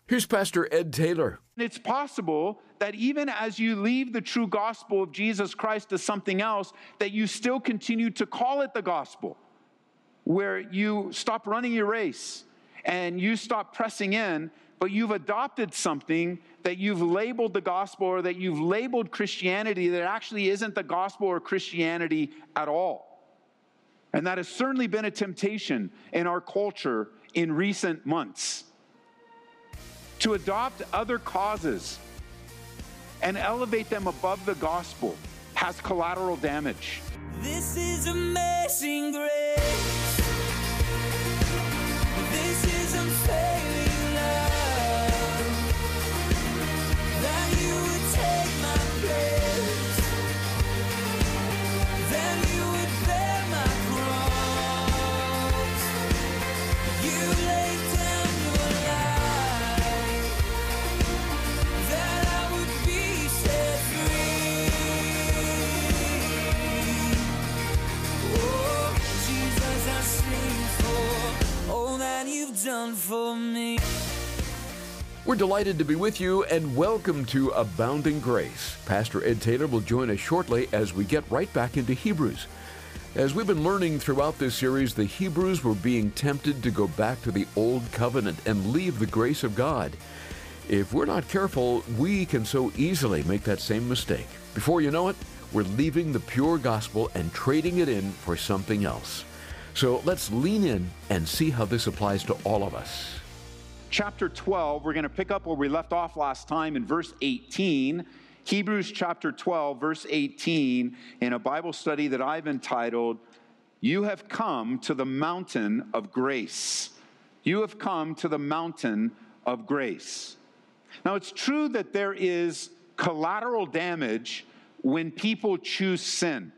Here's Pastor Ed Taylor. It's possible that even as you leave the true gospel of Jesus Christ to something else, that you still continue to call it the gospel, where you stop running your race and you stop pressing in, but you've adopted something that you've labeled the gospel, or that you've labeled Christianity that actually isn't the gospel or Christianity at all. And that has certainly been a temptation in our culture in recent months. To adopt other causes and elevate them above the gospel has collateral damage. This is amazing grace. This is unfailing love. That you would take my place. Then you would bear my cross. You laid down your life. That I would be set free. Oh, Jesus, I sing for all that you've done for me. We're delighted to be with you, and welcome to Abounding Grace. Pastor Ed Taylor will join us shortly as we get right back into Hebrews. As we've been learning throughout this series, the Hebrews were being tempted to go back to the Old Covenant and leave the grace of God. If we're not careful, we can so easily make that same mistake. Before you know it, we're leaving the pure gospel and trading it in for something else. So let's lean in and see how this applies to all of us. Chapter 12, we're going to pick up where we left off last time in verse 18. Hebrews chapter 12, verse 18, in a Bible study that I've entitled, You Have Come to the Mountain of Grace. You have come to the mountain of grace. Now, it's true that there is collateral damage when people choose sin.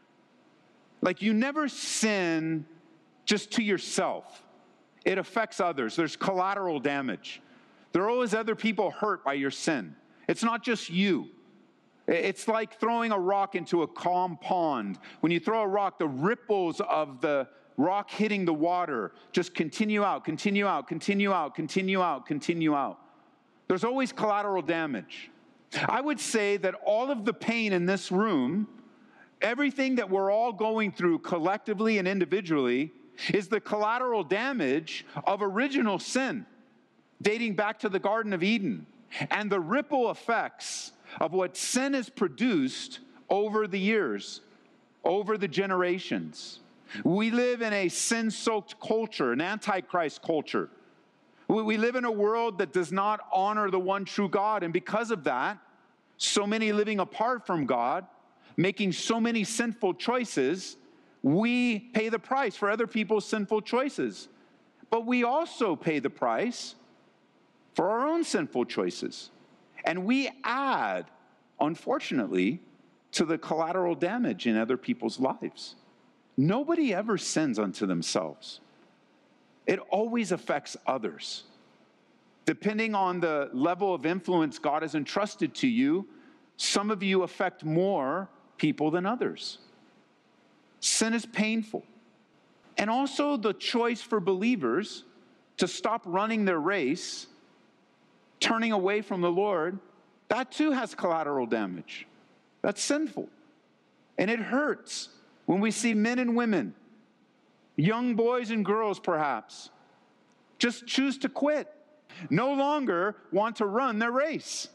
Like, you never sin just to yourself. It affects others. There's collateral damage. There are always other people hurt by your sin. It's not just you. It's like throwing a rock into a calm pond. When you throw a rock, the ripples of the rock hitting the water just continue out, continue out, continue out, continue out, continue out. There's always collateral damage. I would say that all of the pain in this room, everything that we're all going through collectively and individually, is the collateral damage of original sin, dating back to the Garden of Eden, and the ripple effects of what sin has produced over the years, over the generations. We live in a sin-soaked culture, an antichrist culture. We live in a world that does not honor the one true God, and because of that, so many living apart from God, making so many sinful choices, we pay the price for other people's sinful choices. But we also pay the price for our own sinful choices. And we add, unfortunately, to the collateral damage in other people's lives. Nobody ever sins unto themselves. It always affects others. Depending on the level of influence God has entrusted to you, some of you affect more people than others. Sin is painful. And also the choice for believers to stop running their race, turning away from the Lord, that too has collateral damage. That's sinful. And it hurts when we see men and women, young boys and girls perhaps, just choose to quit, no longer want to run their race.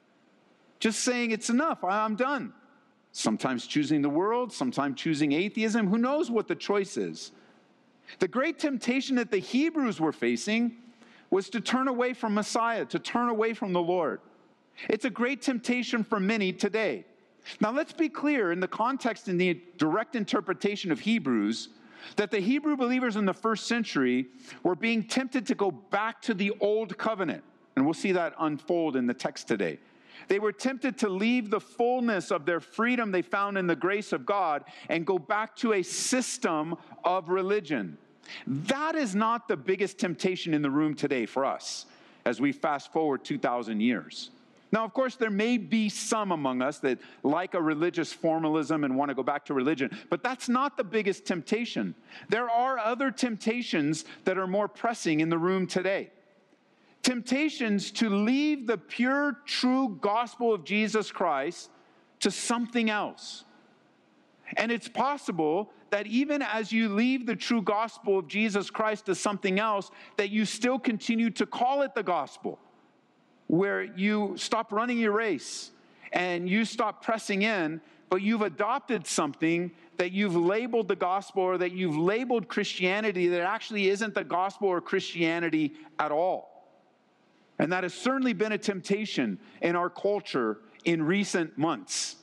Just saying, it's enough, I'm done. Sometimes choosing the world, sometimes choosing atheism. Who knows what the choice is? The great temptation that the Hebrews were facing was to turn away from Messiah, to turn away from the Lord. It's a great temptation for many today. Now let's be clear in the context and the direct interpretation of Hebrews that the Hebrew believers in the first century were being tempted to go back to the old covenant. And we'll see that unfold in the text today. They were tempted to leave the fullness of their freedom they found in the grace of God and go back to a system of religion. That is not the biggest temptation in the room today for us as we fast forward 2,000 years. Now, of course, there may be some among us that like a religious formalism and want to go back to religion, but that's not the biggest temptation. There are other temptations that are more pressing in the room today. Temptations to leave the pure, true gospel of Jesus Christ to something else. And it's possible that even as you leave the true gospel of Jesus Christ to something else, that you still continue to call it the gospel, where you stop running your race and you stop pressing in, but you've adopted something that you've labeled the gospel, or that you've labeled Christianity that actually isn't the gospel or Christianity at all. And that has certainly been a temptation in our culture in recent months.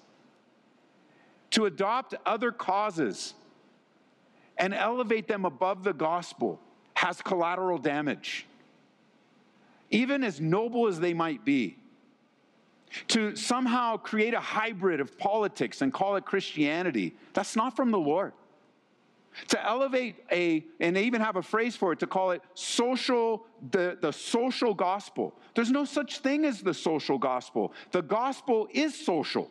To adopt other causes and elevate them above the gospel has collateral damage, even as noble as they might be. To somehow create a hybrid of politics and call it Christianity, that's not from the Lord. To elevate and they even have a phrase for it, to call it the social gospel. There's no such thing as the social gospel. The gospel is social.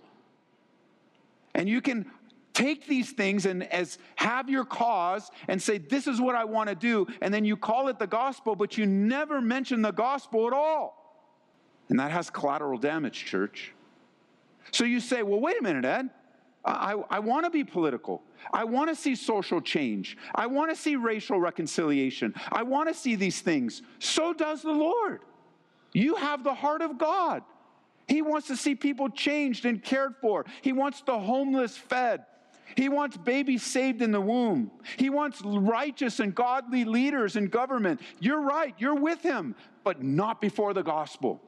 And you can take these things and have your cause and say, this is what I want to do, and then you call it the gospel, but you never mention the gospel at all. And that has collateral damage, church. So you say, well, wait a minute, Ed. I want to be political. I want to see social change. I want to see racial reconciliation. I want to see these things. So does the Lord. You have the heart of God. He wants to see people changed and cared for. He wants the homeless fed. He wants babies saved in the womb. He wants righteous and godly leaders in government. You're right. You're with him, but not before the gospel.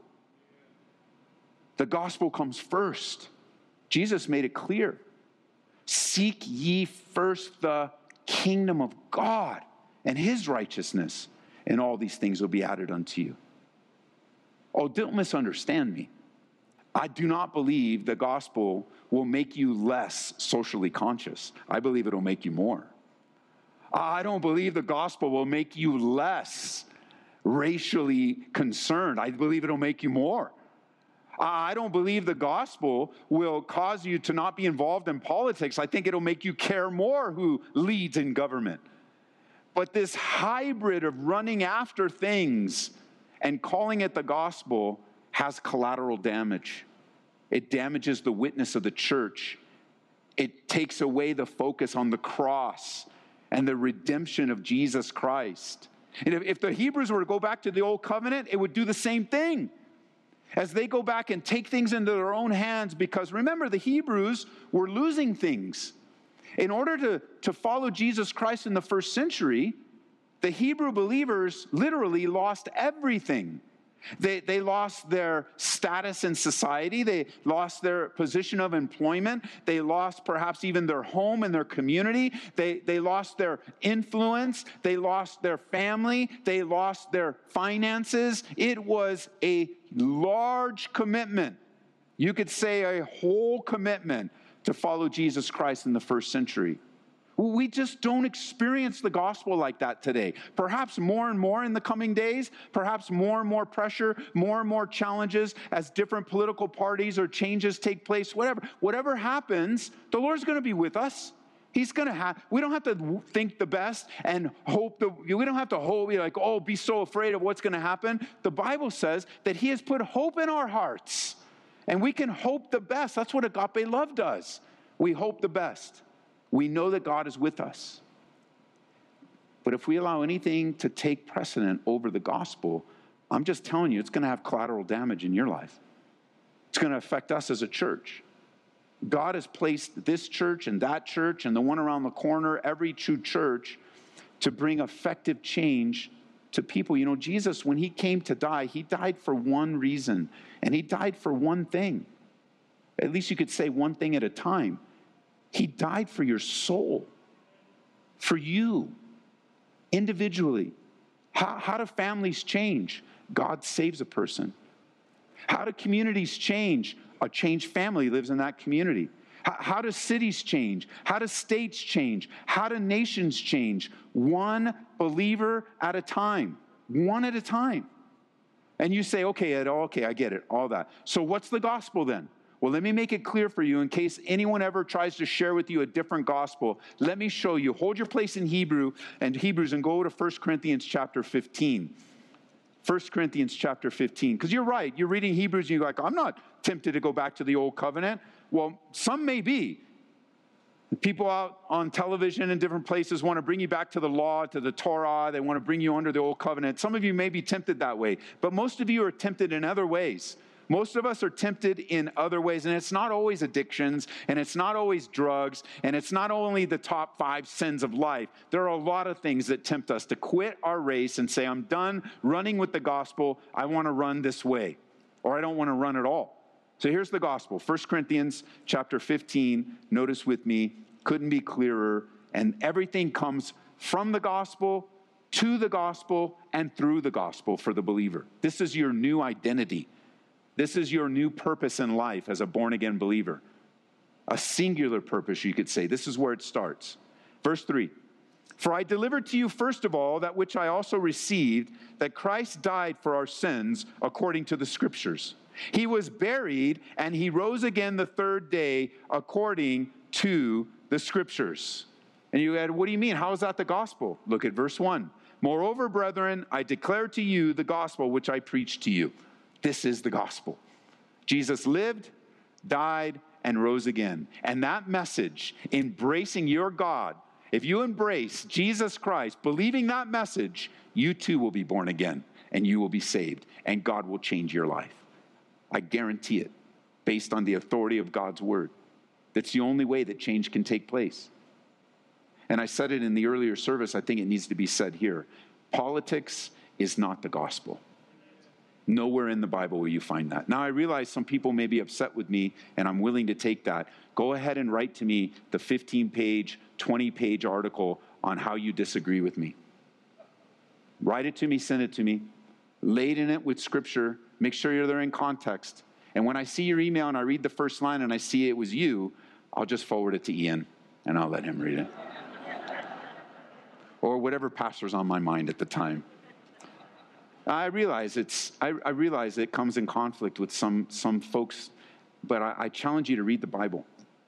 The gospel comes first. Jesus made it clear. Seek ye first the kingdom of God and his righteousness, and all these things will be added unto you. Oh, don't misunderstand me. I do not believe the gospel will make you less socially conscious. I believe it will make you more. I don't believe the gospel will make you less racially concerned. I believe it will make you more. I don't believe the gospel will cause you to not be involved in politics. I think it'll make you care more who leads in government. But this hybrid of running after things and calling it the gospel has collateral damage. It damages the witness of the church. It takes away the focus on the cross and the redemption of Jesus Christ. And if the Hebrews were to go back to the old covenant, it would do the same thing. As they go back and take things into their own hands, because remember, the Hebrews were losing things. In order to follow Jesus Christ in the first century, the Hebrew believers literally lost everything. They lost their status in society. They lost their position of employment. They lost perhaps even their home and their community. They lost their influence. They lost their family. They lost their finances. It was a large commitment. You could say a whole commitment to follow Jesus Christ in the first century. We just don't experience the gospel like that today. Perhaps more and more in the coming days, perhaps more and more pressure, more and more challenges as different political parties or changes take place, whatever happens, the Lord's going to be with us. He's going to have, we don't have to think the best and hope, we don't have to hope, be so afraid of what's going to happen. The Bible says that he has put hope in our hearts, and we can hope the best. That's what agape love does. We hope the best. We know that God is with us. But if we allow anything to take precedent over the gospel, I'm just telling you, it's going to have collateral damage in your life. It's going to affect us as a church. God has placed this church and that church and the one around the corner, every true church, to bring effective change to people. You know, Jesus, when he came to die, he died for one reason, and he died for one thing. At least you could say one thing at a time. He died for your soul, for you, individually. How do families change? God saves a person. How do communities change? A changed family lives in that community. How do cities change? How do states change? How do nations change? One believer at a time. One at a time. And you say, okay, Ed, okay, I get it, all that. So what's the gospel then? Well, let me make it clear for you in case anyone ever tries to share with you a different gospel. Let me show you. Hold your place in Hebrews and go to 1 Corinthians chapter 15. 1 Corinthians chapter 15. Because you're right, you're reading Hebrews and you're like, I'm not tempted to go back to the old covenant. Well, some may be. People out on television in different places want to bring you back to the law, to the Torah. They want to bring you under the old covenant. Some of you may be tempted that way, but most of you are tempted in other ways. Most of us are tempted in other ways, and it's not always addictions, and it's not always drugs, and it's not only the top 5 sins of life. There are a lot of things that tempt us to quit our race and say, I'm done running with the gospel. I want to run this way, or I don't want to run at all. So here's the gospel. 1 Corinthians chapter 15, notice with me, couldn't be clearer. And everything comes from the gospel, to the gospel, and through the gospel for the believer. This is your new identity. This is your new purpose in life as a born-again believer. A singular purpose, you could say. This is where it starts. Verse 3. For I delivered to you first of all that which I also received, that Christ died for our sins according to the Scriptures. He was buried, and he rose again the third day according to the Scriptures. And you add, what do you mean? How is that the gospel? Look at verse 1. Moreover, brethren, I declare to you the gospel which I preached to you. This is the gospel. Jesus lived, died, and rose again. And that message, embracing your God, if you embrace Jesus Christ, believing that message, you too will be born again, and you will be saved, and God will change your life. I guarantee it, based on the authority of God's word. That's the only way that change can take place. And I said it in the earlier service, I think it needs to be said here. Politics is not the gospel. Nowhere in the Bible will you find that. Now, I realize some people may be upset with me, and I'm willing to take that. Go ahead and write to me the 15-page, 20-page article on how you disagree with me. Write it to me, send it to me. Laden it with Scripture. Make sure they're in context. And when I see your email and I read the first line and I see it was you, I'll just forward it to Ian, and I'll let him read it. Or whatever pastor's on my mind at the time. I realize it comes in conflict with some folks, but I challenge you to read the Bible.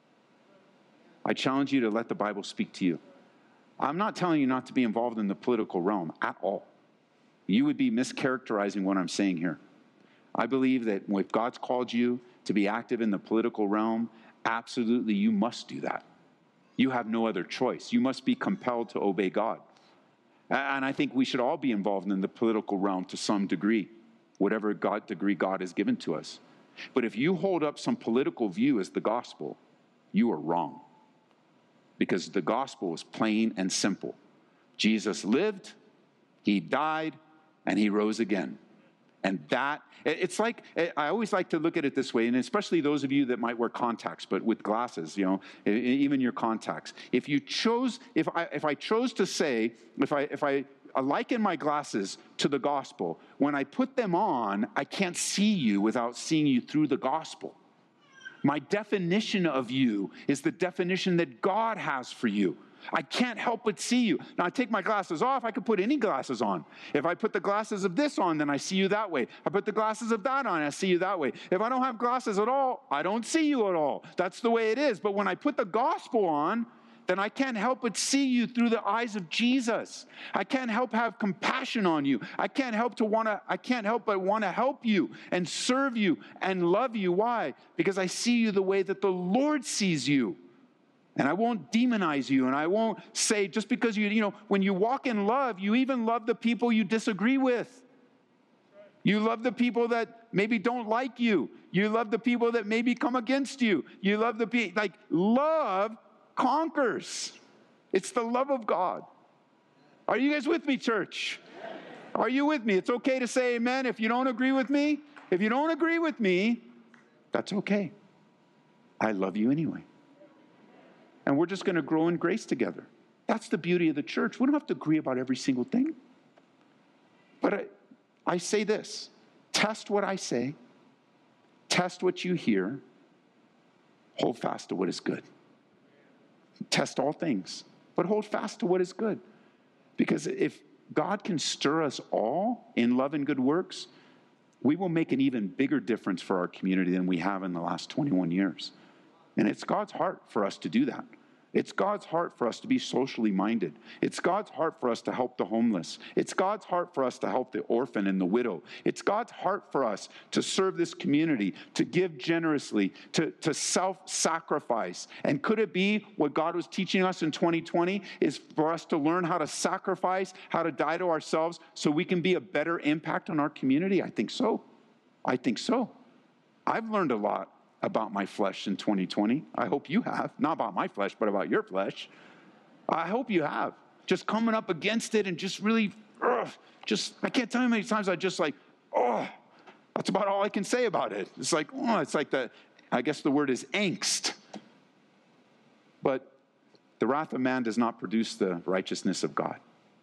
I challenge you to let the Bible speak to you. I'm not telling you not to be involved in the political realm at all. You would be mischaracterizing what I'm saying here. I believe that if God's called you to be active in the political realm, absolutely you must do that. You have no other choice. You must be compelled to obey God. And I think we should all be involved in the political realm to some degree, whatever degree God has given to us. But if you hold up some political view as the gospel, you are wrong. Because the gospel is plain and simple. Jesus lived, he died, and he rose again. And that, it's like, I always like to look at it this way, and especially those of you that might wear contacts, but with glasses, even your contacts. If I chose to say, if I liken my glasses to the gospel, when I put them on, I can't see you without seeing you through the gospel. My definition of you is the definition that God has for you. I can't help but see you. Now, I take my glasses off. I could put any glasses on. If I put the glasses of this on, then I see you that way. I put the glasses of that on, I see you that way. If I don't have glasses at all, I don't see you at all. That's the way it is. But when I put the gospel on, then I can't help but see you through the eyes of Jesus. I can't help have compassion on you. I can't help but want to help you and serve you and love you. Why? Because I see you the way that the Lord sees you. And I won't demonize you, and I won't say just because when you walk in love, you even love the people you disagree with. You love the people that maybe don't like you. You love the people that maybe come against you. You love the people, love conquers. It's the love of God. Are you guys with me, church? Are you with me? It's okay to say amen if you don't agree with me. If you don't agree with me, that's okay. I love you anyway. And we're just going to grow in grace together. That's the beauty of the church. We don't have to agree about every single thing. But I say this. Test what I say. Test what you hear. Hold fast to what is good. Test all things, but hold fast to what is good. Because if God can stir us all in love and good works, we will make an even bigger difference for our community than we have in the last 21 years. And it's God's heart for us to do that. It's God's heart for us to be socially minded. It's God's heart for us to help the homeless. It's God's heart for us to help the orphan and the widow. It's God's heart for us to serve this community, to give generously, to self-sacrifice. And could it be what God was teaching us in 2020 is for us to learn how to sacrifice, how to die to ourselves so we can be a better impact on our community? I think so. I think so. I've learned a lot about my flesh in 2020. I hope you have. Not about my flesh, but about your flesh. I hope you have. Just coming up against it and just really, I can't tell you how many times I just like, that's about all I can say about it. It's like, I guess the word is angst. But the wrath of man does not produce the righteousness of God.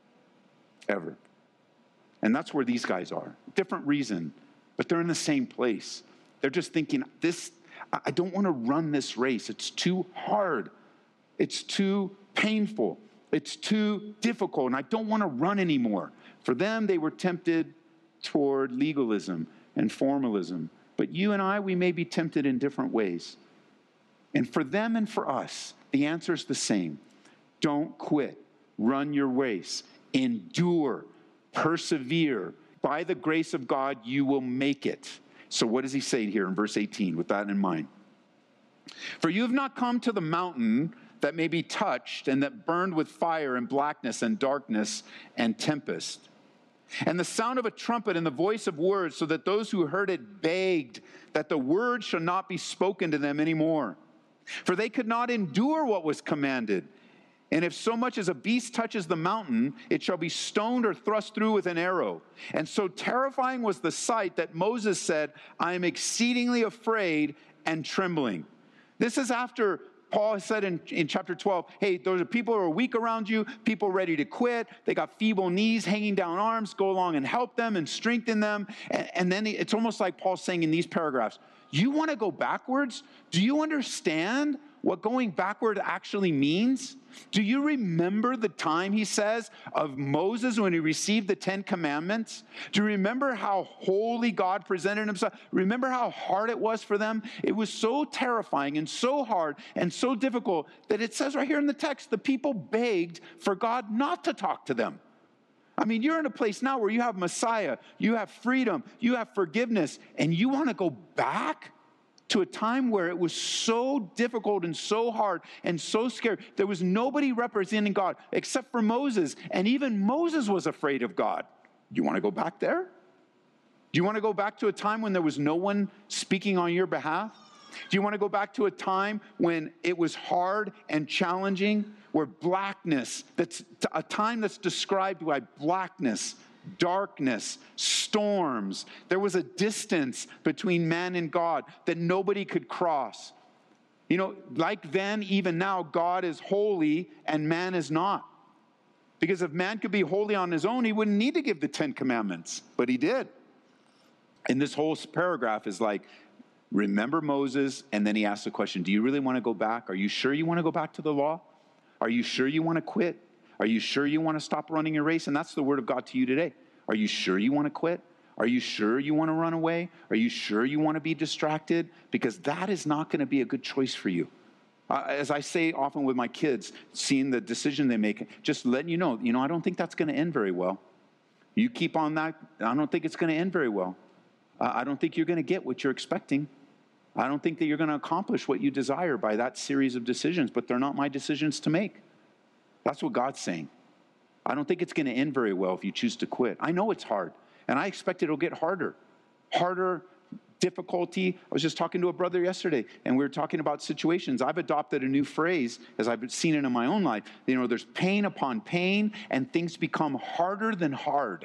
Ever. And that's where these guys are. Different reason, but they're in the same place. They're just thinking, I don't want to run this race. It's too hard. It's too painful. It's too difficult, and I don't want to run anymore. For them, they were tempted toward legalism and formalism. But you and I, we may be tempted in different ways. And for them and for us, the answer is the same. Don't quit. Run your race. Endure. Persevere. By the grace of God, you will make it. So what does he say here in verse 18 with that in mind? For you have not come to the mountain that may be touched and that burned with fire and blackness and darkness and tempest, and the sound of a trumpet and the voice of words, so that those who heard it begged that the word should not be spoken to them anymore. For they could not endure what was commanded. And if so much as a beast touches the mountain, it shall be stoned or thrust through with an arrow. And so terrifying was the sight that Moses said, I am exceedingly afraid and trembling. This is after Paul said in chapter 12, hey, those are people who are weak around you, people ready to quit. They got feeble knees, hanging down arms. Go along and help them and strengthen them. And then it's almost like Paul's saying in these paragraphs, you want to go backwards? Do you understand what going backward actually means? Do you remember the time, he says, of Moses when he received the 10 Commandments? Do you remember how holy God presented himself? Remember how hard it was for them? It was so terrifying and so hard and so difficult that it says right here in the text, the people begged for God not to talk to them. I mean, you're in a place now where you have Messiah, you have freedom, you have forgiveness, and you want to go back to a time where it was so difficult and so hard and so scary. There was nobody representing God except for Moses, and even Moses was afraid of God. You want to go back there? Do you want to go back to a time when there was no one speaking on your behalf? Do you want to go back to a time when it was hard and challenging, where blackness, that's a time that's described by blackness, darkness, storms. There was a distance between man and God that nobody could cross. You know, like then, even now, God is holy and man is not. Because if man could be holy on his own, he wouldn't need to give the 10 Commandments, but he did. And this whole paragraph is like, remember Moses, and then he asks the question, do you really want to go back? Are you sure you want to go back to the law? Are you sure you want to quit? Are you sure you want to stop running your race? And that's the word of God to you today. Are you sure you want to quit? Are you sure you want to run away? Are you sure you want to be distracted? Because that is not going to be a good choice for you. As I say often with my kids, seeing the decision they make, just letting you know, I don't think that's going to end very well. You keep on that, I don't think it's going to end very well. I don't think you're going to get what you're expecting. I don't think that you're going to accomplish what you desire by that series of decisions, but they're not my decisions to make. That's what God's saying. I don't think it's going to end very well if you choose to quit. I know it's hard, and I expect it'll get harder. Harder, difficulty. I was just talking to a brother yesterday, and we were talking about situations. I've adopted a new phrase, as I've seen it in my own life. There's pain upon pain, and things become harder than hard.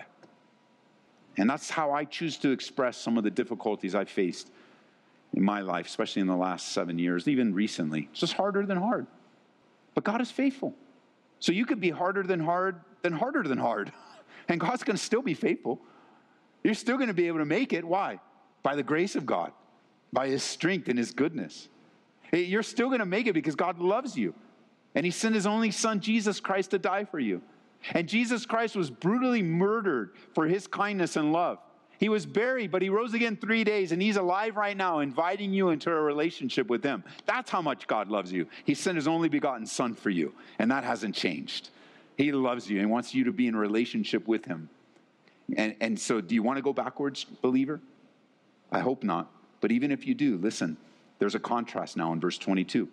And that's how I choose to express some of the difficulties I've faced in my life, especially in the last 7 years, even recently. It's just harder than hard. But God is faithful. So you could be harder than hard, then harder than hard. And God's going to still be faithful. You're still going to be able to make it. Why? By the grace of God, by his strength and his goodness. You're still going to make it because God loves you. And he sent his only son, Jesus Christ, to die for you. And Jesus Christ was brutally murdered for his kindness and love. He was buried, but he rose again 3 days, and he's alive right now, inviting you into a relationship with him. That's how much God loves you. He sent his only begotten Son for you, and that hasn't changed. He loves you and wants you to be in a relationship with him. And so do you want to go backwards, believer? I hope not. But even if you do, listen, there's a contrast now in verse 22.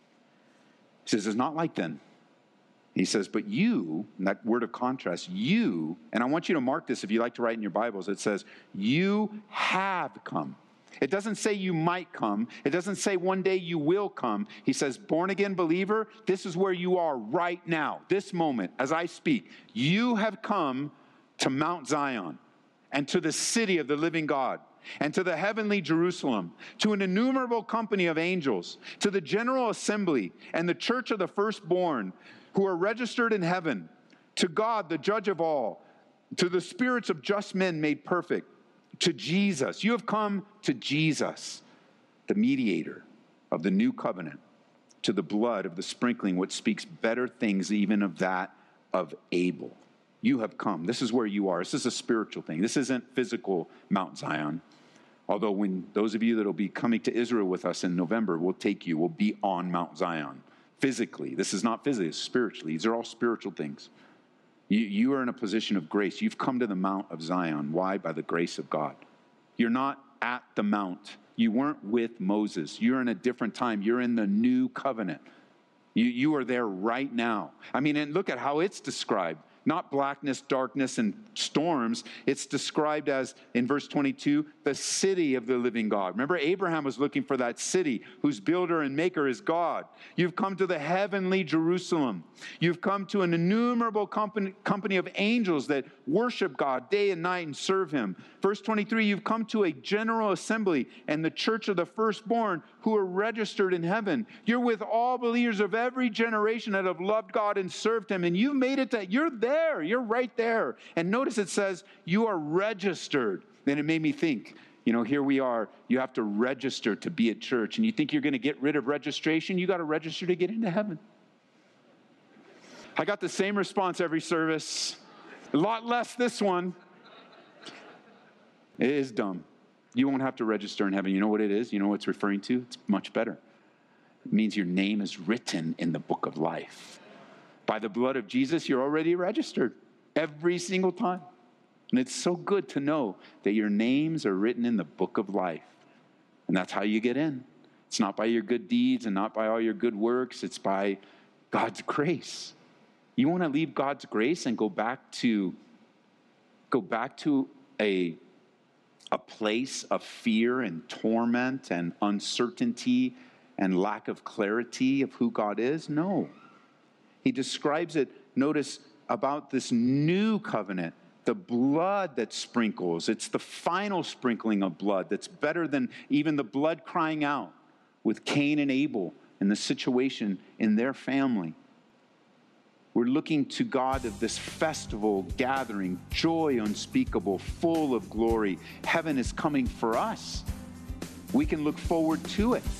He says, it's not like then. He says, but you, and that word of contrast, you, and I want you to mark this if you like to write in your Bibles, it says, you have come. It doesn't say you might come. It doesn't say one day you will come. He says, born again believer, this is where you are right now, this moment, as I speak. You have come to Mount Zion and to the city of the living God and to the heavenly Jerusalem, to an innumerable company of angels, to the general assembly and the church of the firstborn, who are registered in heaven, to God, the judge of all, to the spirits of just men made perfect, to Jesus. You have come to Jesus, the mediator of the new covenant, to the blood of the sprinkling, which speaks better things even of that of Abel. You have come. This is where you are. This is a spiritual thing. This isn't physical Mount Zion. Although when those of you that will be coming to Israel with us in November, we'll take you, we'll be on Mount Zion. Physically. This is not physically, it's spiritually. These are all spiritual things. You are in a position of grace. You've come to the Mount of Zion. Why? By the grace of God. You're not at the Mount. You weren't with Moses. You're in a different time. You're in the new covenant. You are there right now. I mean, and look at how it's described. Not blackness, darkness, and storms. It's described as, in verse 22, the city of the living God. Remember, Abraham was looking for that city whose builder and maker is God. You've come to the heavenly Jerusalem. You've come to an innumerable company of angels that worship God day and night and serve him. Verse 23, you've come to a general assembly and the church of the firstborn who are registered in heaven. You're with all believers of every generation that have loved God and served him, and you've made it that you're there. You're right there. And notice it says you are registered. Then it made me think, here we are. You have to register to be at church. And you think you're going to get rid of registration? You got to register to get into heaven. I got the same response every service. A lot less this one. It is dumb. You won't have to register in heaven. You know what it is? You know what it's referring to? It's much better. It means your name is written in the book of life. By the blood of Jesus, you're already registered every single time. And it's so good to know that your names are written in the book of life. And that's how you get in. It's not by your good deeds and not by all your good works. It's by God's grace. You want to leave God's grace and go back to a place of fear and torment and uncertainty and lack of clarity of who God is? No. He describes it, notice, about this new covenant, the blood that sprinkles. It's the final sprinkling of blood that's better than even the blood crying out with Cain and Abel and the situation in their family. We're looking to God of this festival gathering, joy unspeakable, full of glory. Heaven is coming for us. We can look forward to it.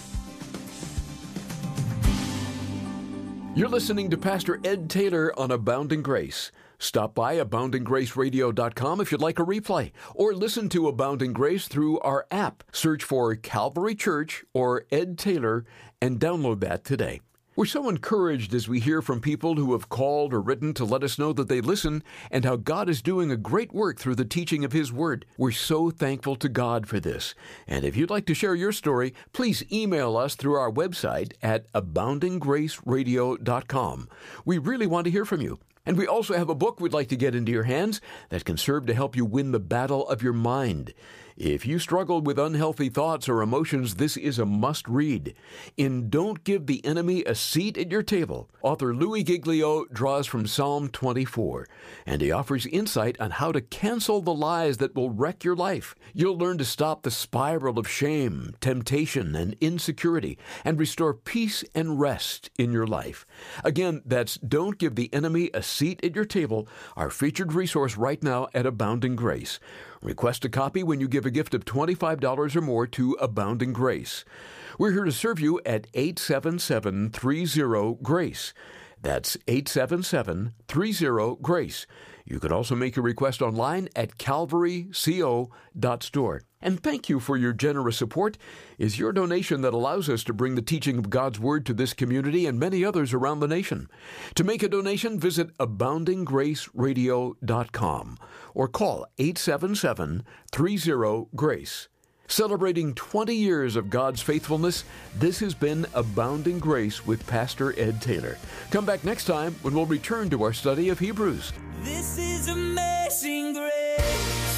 You're listening to Pastor Ed Taylor on Abounding Grace. Stop by AboundingGraceRadio.com if you'd like a replay, or listen to Abounding Grace through our app. Search for Calvary Church or Ed Taylor and download that today. We're so encouraged as we hear from people who have called or written to let us know that they listen and how God is doing a great work through the teaching of His Word. We're so thankful to God for this. And if you'd like to share your story, please email us through our website at AboundingGraceRadio.com. We really want to hear from you. And we also have a book we'd like to get into your hands that can serve to help you win the battle of your mind. If you struggle with unhealthy thoughts or emotions, this is a must-read. In Don't Give the Enemy a Seat at Your Table, author Louis Giglio draws from Psalm 24, and he offers insight on how to cancel the lies that will wreck your life. You'll learn to stop the spiral of shame, temptation, and insecurity, and restore peace and rest in your life. Again, that's Don't Give the Enemy a Seat at Your Table, our featured resource right now at Abounding Grace. Request a copy when you give a gift of $25 or more to Abounding Grace. We're here to serve you at 877-30-GRACE. That's 877-30-GRACE. You can also make a request online at calvaryco.store. And thank you for your generous support. It's your donation that allows us to bring the teaching of God's Word to this community and many others around the nation. To make a donation, visit aboundinggraceradio.com or call 877-30-GRACE. Celebrating 20 years of God's faithfulness, this has been Abounding Grace with Pastor Ed Taylor. Come back next time when we'll return to our study of Hebrews. This is amazing grace.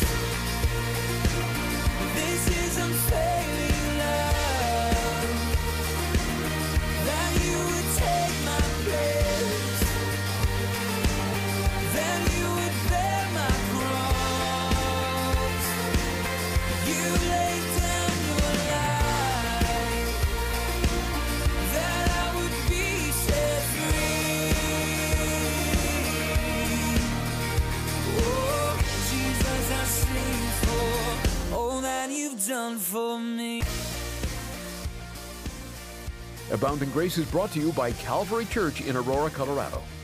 This is unfailing love. That you would take my place. That you would bear my cross. You laid down your life. That I would be set free. Oh, Jesus, I sing for all that you've done for me. Abounding Grace is brought to you by Calvary Church in Aurora, Colorado.